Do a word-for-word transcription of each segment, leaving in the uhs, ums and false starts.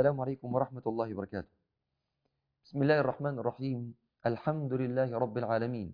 السلام عليكم ورحمة الله وبركاته. بسم الله الرحمن الرحيم. الحمد لله رب العالمين،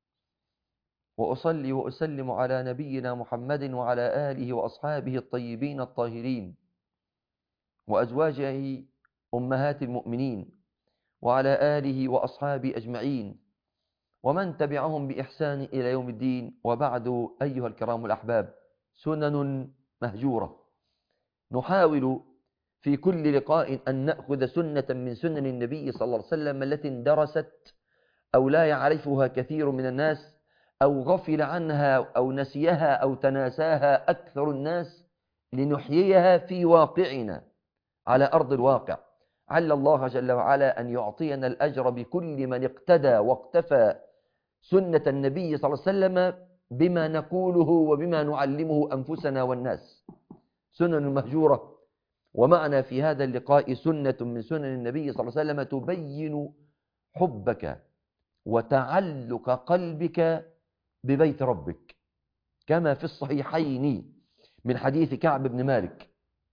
وأصلي وأسلم على نبينا محمد وعلى آله وأصحابه الطيبين الطاهرين وأزواجه أمهات المؤمنين وعلى آله وأصحابه أجمعين ومن تبعهم بإحسان إلى يوم الدين. وبعد، أيها الكرام الأحباب، سنن مهجورة. نحاول في كل لقاء أن نأخذ سنة من سنن النبي صلى الله عليه وسلم التي اندرست أو لا يعرفها كثير من الناس، أو غفل عنها أو نسيها أو تناساها أكثر الناس، لنحييها في واقعنا على أرض الواقع. عل الله جل وعلا أن يعطينا الأجر بكل من اقتدى واقتفى سنة النبي صلى الله عليه وسلم بما نقوله وبما نعلمه أنفسنا والناس. سنن مهجورة. ومعنا في هذا اللقاء سنة من سنن النبي صلى الله عليه وسلم تبين حبك وتعلق قلبك ببيت ربك، كما في الصحيحين من حديث كعب بن مالك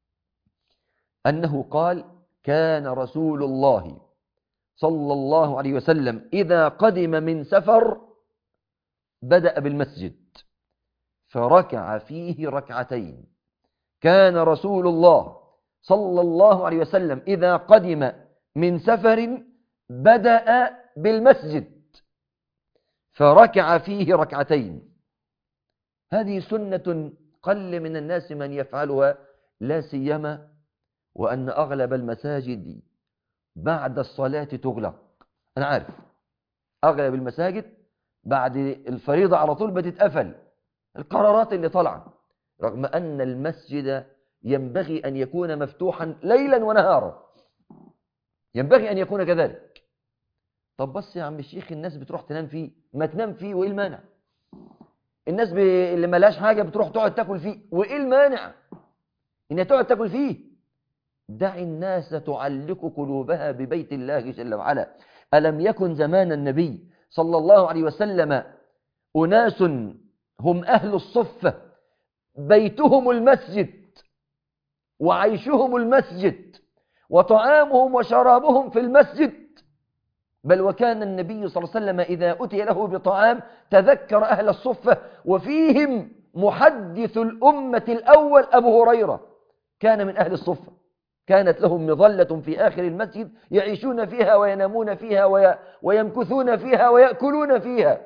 أنه قال: كان رسول الله صلى الله عليه وسلم إذا قدم من سفر بدأ بالمسجد فركع فيه ركعتين. كان رسول الله صلى الله عليه وسلم إذا قدم من سفر بدأ بالمسجد فركع فيه ركعتين. هذه سنة قل من الناس من يفعلها، لا سيما وأن أغلب المساجد بعد الصلاة تغلق. أنا عارف أغلب المساجد بعد الفريضة على طول بتتقفل، القرارات اللي طالعة، رغم أن المسجد ينبغي أن يكون مفتوحا ليلا ونهارا، ينبغي أن يكون كذلك. طب بس يا عم الشيخ، الناس بتروح تنام فيه، ما تنام فيه وإيه المانع؟ الناس ب... اللي ملاش حاجة بتروح تقعد تاكل فيه، وإيه المانع إنها تقعد تاكل فيه؟ دع الناس تعلق قلوبها ببيت الله جل وعلا. ألم يكن زمان النبي صلى الله عليه وسلم أناس هم أهل الصفة بيتهم المسجد وعيشهم المسجد وطعامهم وشرابهم في المسجد؟ بل وكان النبي صلى الله عليه وسلم إذا أتي له بطعام تذكر أهل الصفة، وفيهم محدث الأمة الأول أبو هريرة، كان من أهل الصفة، كانت لهم مظلة في آخر المسجد يعيشون فيها وينامون فيها ويمكثون فيها ويأكلون فيها.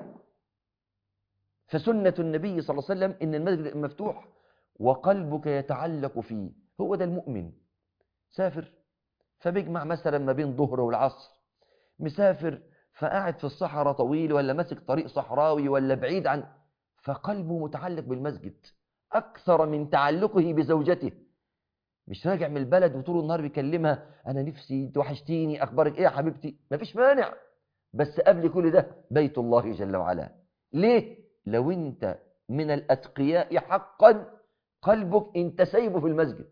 فسنة النبي صلى الله عليه وسلم إن المسجد مفتوح وقلبك يتعلق فيه. هو ده المؤمن. سافر فبيجمع مثلا ما بين ظهر والعصر، مسافر فقاعد في الصحراء طويل ولا ماسك طريق صحراوي ولا بعيد عن، فقلبه متعلق بالمسجد أكثر من تعلقه بزوجته. مش راجع من البلد وطول النهار بيكلمها: أنا نفسي توحشتيني، أخبارك إيه يا حبيبتي؟ مفيش مانع، بس قبل كل ده بيت الله جل وعلا. ليه؟ لو أنت من الأتقياء حقا قلبك أنت سايبه في المسجد،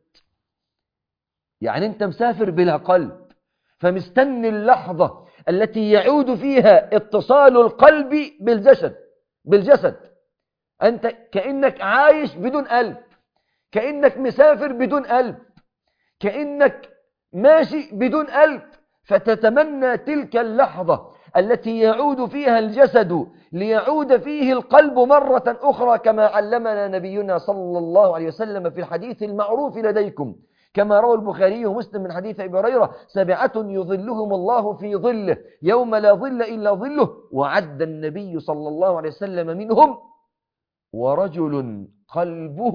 يعني أنت مسافر بلا قلب، فمستني اللحظة التي يعود فيها اتصال القلب بالجسد بالجسد أنت كأنك عايش بدون قلب، كأنك مسافر بدون قلب، كأنك ماشي بدون قلب، فتتمنى تلك اللحظة التي يعود فيها الجسد ليعود فيه القلب مرة أخرى، كما علمنا نبينا صلى الله عليه وسلم في الحديث المعروف لديكم كما روى البخاري ومسلم من حديث أبي هريرة: سبعة يظلهم الله في ظله يوم لا ظل إلا ظله. وعد النبي صلى الله عليه وسلم منهم: ورجل قلبه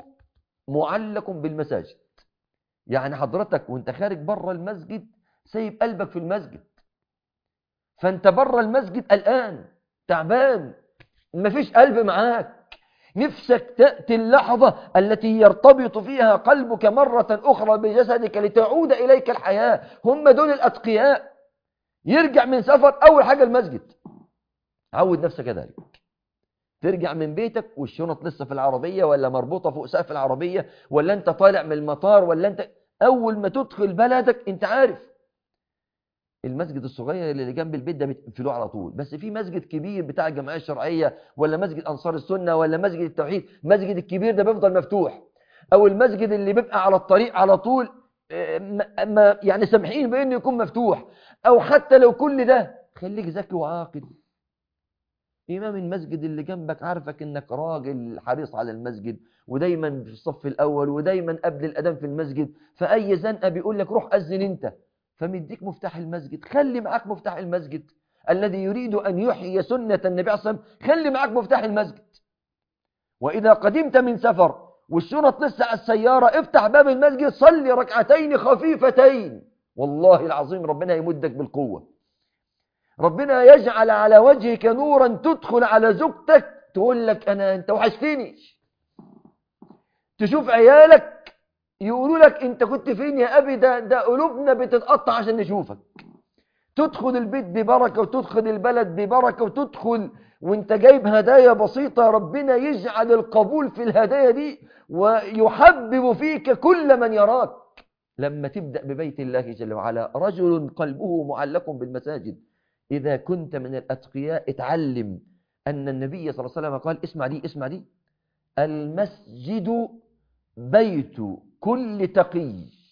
معلق بالمساجد. يعني حضرتك وانت خارج بره المسجد سايب قلبك في المسجد، فانت بره المسجد الآن تعبان، مفيش قلب معاك، نفسك تأتي اللحظة التي يرتبط فيها قلبك مرة أخرى بجسدك لتعود إليك الحياة. هم دول الأتقياء. يرجع من سفر أول حاجة المسجد. عود نفسك كذلك. ترجع من بيتك والشنط لسه في العربية ولا مربوطة فوق سقف العربية، ولا أنت طالع من المطار، ولا أنت أول ما تدخل بلدك أنت عارف المسجد الصغير اللي جنب البيت ده بتقفلوه على طول، بس في مسجد كبير بتاع الجمعية الشرعية ولا مسجد أنصار السنة ولا مسجد التوحيد، مسجد الكبير ده بيفضل مفتوح. أو المسجد اللي بيبقى على الطريق على طول ما يعني سامحين بأنه يكون مفتوح، أو حتى لو كل ده خليك ذكي وعاقل. إمام المسجد اللي جنبك عارفك إنك راجل حريص على المسجد ودايما في الصف الأول ودايما قبل الأذان في المسجد، فأي زنقة بيقول لك روح أذن أنت، فمديك مفتاح المسجد، خلي معاك مفتاح المسجد. الذي يريد أن يحيي سنة النبي عليه الصلاة والسلام خلي معاك مفتاح المسجد. وإذا قدمت من سفر والشنط لسه على السيارة افتح باب المسجد صلي ركعتين خفيفتين، والله العظيم ربنا يمدك بالقوة. ربنا يجعل على وجهك نورا تدخل على زوجتك تقول لك أنا أنت وحشتني. تشوف عيالك يقولوا لك أنت كنت فين يا أبي، ده, ده قلوبنا بتتقطع عشان نشوفك. تدخل البيت ببركة وتدخل البلد ببركة، وتدخل وانت جايب هدايا بسيطة، ربنا يجعل القبول في الهدايا دي ويحبب فيك كل من يراك. لما تبدأ ببيت الله جل وعلا، رجل قلبه معلق بالمساجد، إذا كنت من الأتقياء اتعلم أن النبي صلى الله عليه وسلم قال، اسمع دي اسمع دي، المسجد بيت كل تقي،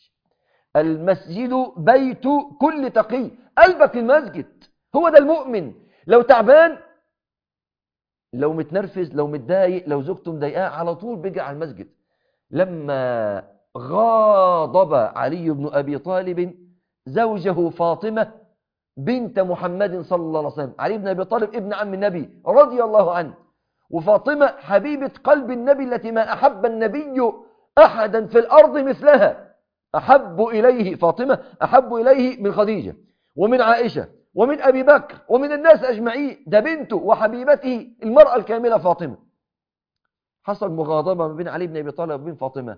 المسجد بيت كل تقي. قلبك في المسجد، هو ده المؤمن. لو تعبان، لو متنرفز، لو متضايق، لو زوجته مضايقاه، على طول بيجي على المسجد. لما غاضب علي بن أبي طالب زوجه فاطمة بنت محمد صلى الله عليه وسلم، علي بن أبي طالب ابن عم النبي رضي الله عنه، وفاطمة حبيبة قلب النبي التي ما أحب النبي أحدا في الأرض مثلها، أحب إليه فاطمة أحب إليه من خديجة ومن عائشة ومن أبي بكر ومن الناس أجمعين، ده بنته وحبيبته المرأة الكاملة فاطمة. حصل مغاضبة ما بين علي بن أبي طالب وبين فاطمة.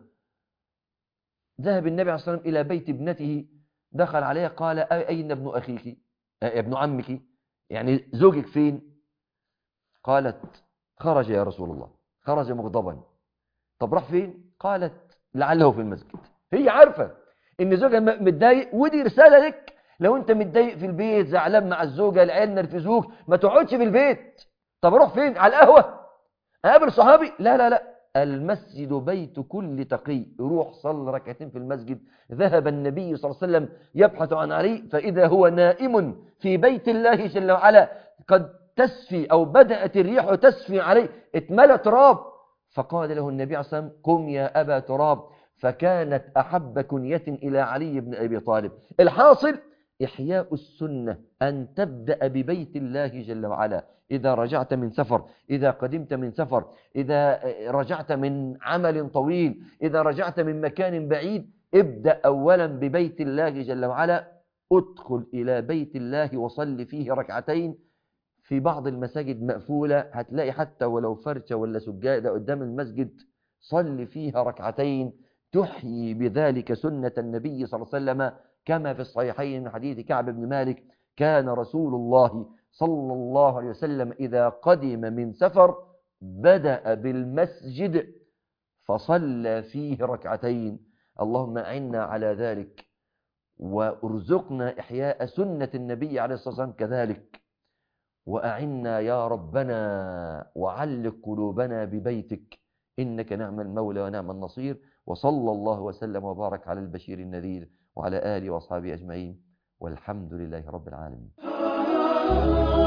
ذهب النبي عليه الصلاة والسلام إلى بيت ابنته، دخل عليها قال أين ابن أخيك ابن عمك، يعني زوجك فين؟ قالت خرج يا رسول الله، خرج مغضبا. طب راح فين؟ قالت لعله في المسجد. هي عارفة ان زوجها متضايق، ودي رسالة لك. لو انت متضايق في البيت زعلان مع الزوجة، العيال نرفزوك، ما تقعدش في البيت. طب روح فين؟ على القهوة، اقابل صحابي؟ لا لا لا، المسجد بيت كل تقي، روح صل ركعتين في المسجد. ذهب النبي صلى الله عليه وسلم يبحث عن علي، فإذا هو نائم في بيت الله جل وعلا، قد تسفي أو بدأت الريح تسفي عليه، اتملى تراب. فقال له النبي عليه الصلاة والسلام قم يا أبا تراب، فكانت أحب كنية إلى علي بن أبي طالب. الحاصل إحياء السنة، أن تبدأ ببيت الله جل وعلا. إذا رجعت من سفر، إذا قدمت من سفر، إذا رجعت من عمل طويل، إذا رجعت من مكان بعيد، ابدأ أولا ببيت الله جل وعلا. ادخل إلى بيت الله وصل فيه ركعتين. في بعض المساجد مقفولة هتلاقي حتى ولو فرشة ولا سجادة قدام المسجد، صل فيها ركعتين تحيي بذلك سنة النبي صلى الله عليه وسلم، كما في الصحيحين من حديث كعب بن مالك كان رسول الله صلى الله عليه وسلم إذا قدم من سفر بدأ بالمسجد فصلى فيه ركعتين. اللهم أعنا على ذلك وارزقنا إحياء سنة النبي عليه الصلاة والسلام كذلك، وأعنا يا ربنا وعلق قلوبنا ببيتك، إنك نعم المولى ونعم النصير. وصلى الله وسلم وبارك على البشير النذير وعلى آله وأصحابه أجمعين، والحمد لله رب العالمين.